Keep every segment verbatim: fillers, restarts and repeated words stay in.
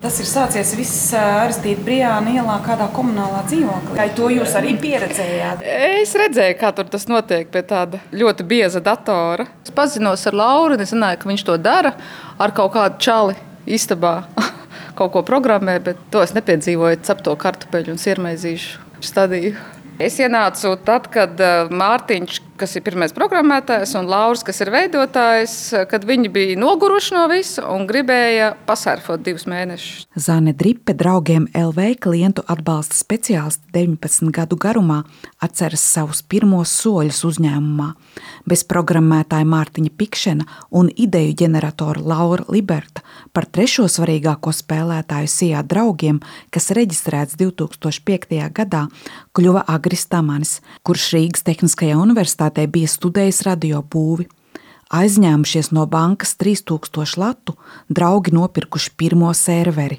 tas ir sācies viss Aristīda Brijāna ielā kādā komunālā dzīvoklī. Vai to jūs arī pieredzējāt? Es redzēju, kā tur tas notiek pie tāda ļoti bieza datora. Es pazinos ar Lauru un es zināju, ka viņš to dara ar kaut kādu čali istabā. Kaut ko programmē, bet to es nepiedzīvoju cepto kartupeļu un siermaizīšu stadiju. Es ienācu tad, kad Mārtiņš, kas ir pirmais programmētājs, un Lauris, kas ir veidotājs, kad viņi bija noguruši no visa un gribēja pasērfot divus mēnešus. Zane Dripe draugiem L V klientu atbalsta speciālisti deviņpadsmit gadu garumā atceras savus pirmos soļus uzņēmumā. Bez programmētāja Mārtiņa Pikšena un ideju ģeneratora Laura Liberta par trešo svarīgāko spēlētāju Sijā draugiem, kas reģistrēts divi tūkstoši piektajā gadā, kļuva Agris Tamanis, kurš Rīgas Tehniskajā universitātē bija studējis radiobūvi. Aizņēmušies no bankas trīs tūkstoši latu, draugi nopirkuši pirmo serveri.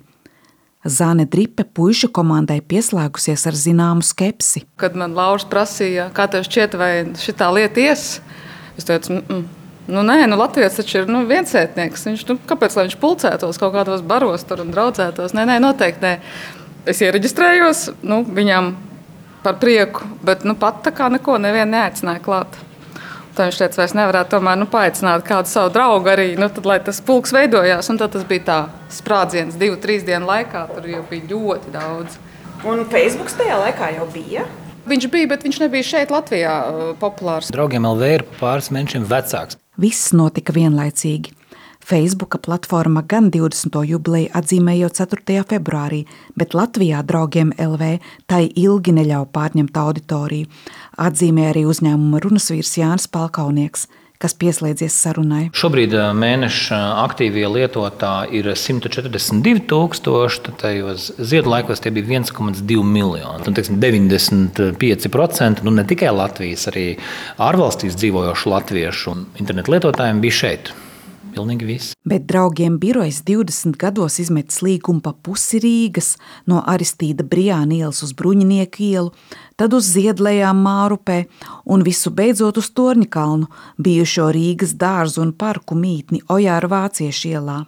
Zane Dripe puišu komandai pieslēgusies ar zināmu skepsi. Kad man Lauris prasīja, kā tev šķiet, vai šitā lieta ies, es teicu, mm, nu nē, nu Latvijas taču ir nu, viensētnieks. Viņš, nu, kāpēc, lai viņš pulcētos kaut kādos baros tur un draudzētos? Nē, nē, noteikti nē. Es iereģistrējos, nu, viņam par prieku, bet nu, pat tā kā neko nevienu neaicināja klāt. Tad viņš teica, vai es nevarētu tomēr nu, paaicināt kādu savu draugu arī, nu, tad, lai tas pulks veidojās. Un tad tas bija tā sprādziens divu, trīs dienu laikā. Tur jau bija ļoti daudz. Un Facebooks tajā laikā jau bija? Viņš bija, bet viņš nebija šeit Latvijā populārs. Draugiem L V ir pāris mēnešiem vecāks. Viss notika vienlaicīgi. Facebooka platforma gan divdesmito jubileju atzīmējot ceturtajā februārī, bet Latvijā draugiem L V tai ilgi neļauj pārņemt auditoriju. Atzīmē arī uzņēmuma runasvīrs Jānis Palkaunieks, kas pieslēdzies sarunai. Šobrīd mēneša aktīvie lietotāji ir simt četrdesmit divi tūkstoši, tad tajos ziedu laikos tie bija viens komats divi miljoni. Un, teiksim, deviņdesmit pieci procenti, nu ne tikai Latvijas, arī ārvalstīs dzīvojošu latviešu un internetu lietotājiem bija šeit. Pilnīgi viss. Bet draugiem birojas divdesmit gados izmetis līgumu pa pusi Rīgas, no Aristīda Brijāna ielas uz Bruņinieku ielu, tad uz Ziedlējām Mārupē un visu beidzot uz Torņkalnu, bijušo Rīgas dārzu un parku mītni Ojāra Vāciešu ielā.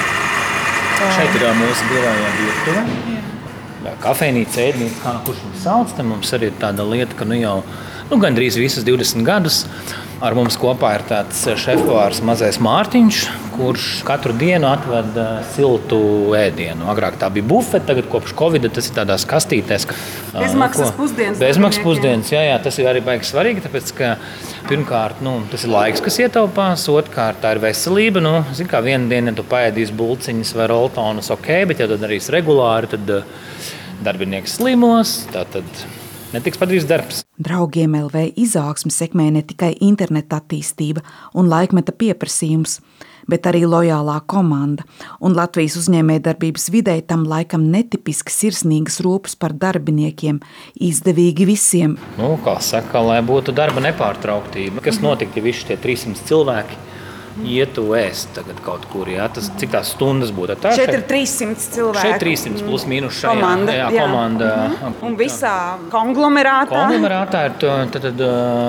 Šeit ir mūsu birojā virtuve. Kafejnīca, ēdnīca, kā kurš viņu sauc, te mums arī ir tāda lieta, ka nu jau nu, gandrīz visas divdesmit gadus ar mums kopā ir tāds šefpavārs mazais Mārtiņš, kurš katru dienu atved siltu ēdienu. Agrāk tā bija bufete, tagad kopš Covida tas ir tādās kastītēs. Bezmaksas pusdienas. Bezmaksas pusdienas, jā, jā, tas ir arī baigi svarīgi, tāpēc, ka pirmkārt, nu, tas ir laiks, kas ietaupās, otrkārt, tā ir veselība. Nu, zin kā, vienu dienu, ja tu paēdīsi bulciņas vai roltonus, ok, bet ja tu darīsi regulāri, tad darbinieks slimos, tātad netiks padarīts darbs. Draugiem L V izaugsmi sekmē ne tikai interneta attīstība un laikmeta pieprasījums, bet arī lojālā komanda. Un Latvijas uzņēmējdarbības vidē tam laikam netipiski sirsnīgas rūpes par darbiniekiem, izdevīgi visiem. Nu, kā saka, lai būtu darba nepārtrauktība. Kas notika, ja visi tie trīssimt cilvēki ietu ēst tagad kaut kur, jā, tas cik tās stundas būtu? Tā, šeit ir trīssimt cilvēki. Šeit trīssimt plus mīnus šajā. Komanda, jā, jā. komanda. Mhm. Un visā konglomerātā? Konglomerātā ir tad, tad,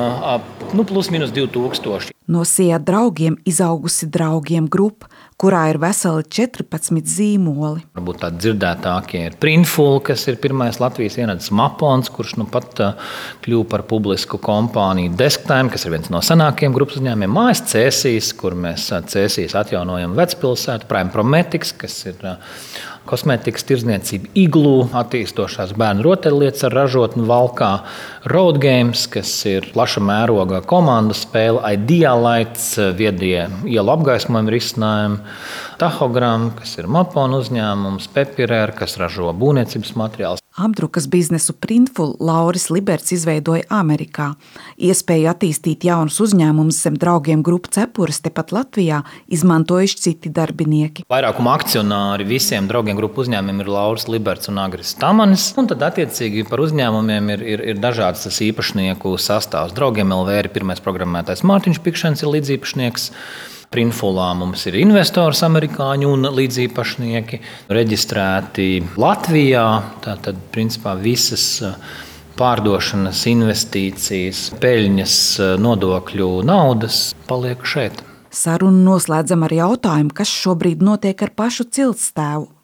nu, plus mīnus divi tūkstoši. No Sijā draugiem izaugusi draugiem grupa, kurā ir veseli četrpadsmit zīmoli. Varbūt tādi dzirdētākie ir Printful, kas ir pirmais Latvijas ienecis Mapons, kurš nu pat kļuva par publisku kompāniju Desktime, kas ir viens no senākiem grupas uzņēmumiem, Mājas Cēsīs, kur mēs Cēsīs atjaunojam Vecpilsētu, Prime Prometics, kas ir kosmētikas tirdzniecība, Iglu, attīstošās bērnu rotaļlietas ar ražotni Valkā, Road Games, kas ir plaša mēroga komandu spēle, Idealites, viedie ielu apgaismojumi risinājumi, Tahogram, kas ir Mapon uzņēmums, Pepirēr, kas ražo būvniecības materiālus. Apdrukas biznesu Printful Lauris Liberts izveidoja Amerikā. Iespēju attīstīt jaunus uzņēmumus zem draugiem grupu cepures tepat Latvijā izmantojuši citi darbinieki. Vairākuma akcionāri visiem draugiem grupu uzņēmumiem ir Lauris Liberts un Agris Tamanis. Un tad attiecīgi par uzņēmumiem ir, ir, ir dažāds tas īpašnieku sastāvs. Draugiem L V ir pirmais programmētājs Mārtiņš Pikšens ir līdzīpašnieks. Printfulā mums ir investors amerikāņu un līdzīpašnieki reģistrēti Latvijā. Tātad, principā, visas pārdošanas, investīcijas, peļņas, nodokļu naudas paliek šeit. Sarunu noslēdzam ar jautājumu, kas šobrīd notiek ar pašu ciltstēvu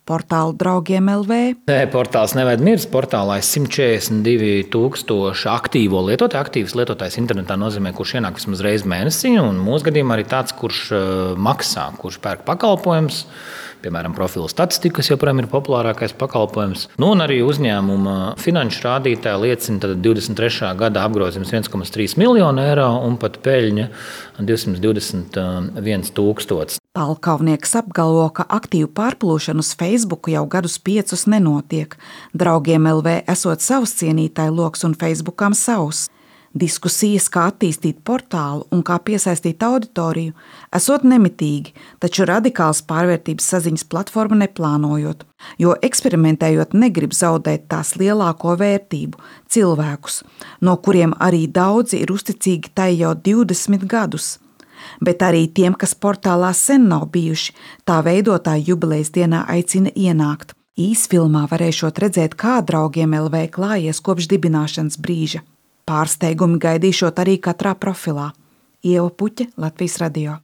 portālu draugiem L V. Nē, portāls nevajag mirst. Portālā ir simt četrdesmit divi tūkstoši aktīvo lietotāju. Aktīvs lietotājs internetā nozīmē, kurš ienāk vismaz reizi mēnesī. Un mūsu gadījumā arī tāds, kurš maksā, kurš pērk pakalpojumus. Piemēram, profilu statistika, kas joprojām ir populārākais pakalpojums. Nu, un arī uzņēmuma finanšu rādītāji liecina, ka divdesmit trešā gada apgrozījums viens komats trīs miljonu eiro un pat peļņa divsimt divdesmit viens tūkstots. Palkaunieks apgalvo, ka aktīvu pārplūšanu uz Facebook jau gadus piecus nenotiek. Draugiem L V esot savs cienītāju loks un Facebookam savs. Diskusijas, kā attīstīt portālu un kā piesaistīt auditoriju, esot nemitīgi, taču radikāls pārvērtības saziņas platforma neplānojot, jo eksperimentējot negrib zaudēt tās lielāko vērtību – cilvēkus, no kuriem arī daudzi ir uzticīgi tai jau divdesmit gadus. Bet arī tiem, kas portālā sen nav bijuši, tā veidotāja jubilejas dienā aicina ienākt. Īsfilmā varēšot redzēt, kā draugiem L V klājies kopš dibināšanas brīža. Pārsteigumi gaidīšot arī katrā profilā. Ieva Puķe, Latvijas radio.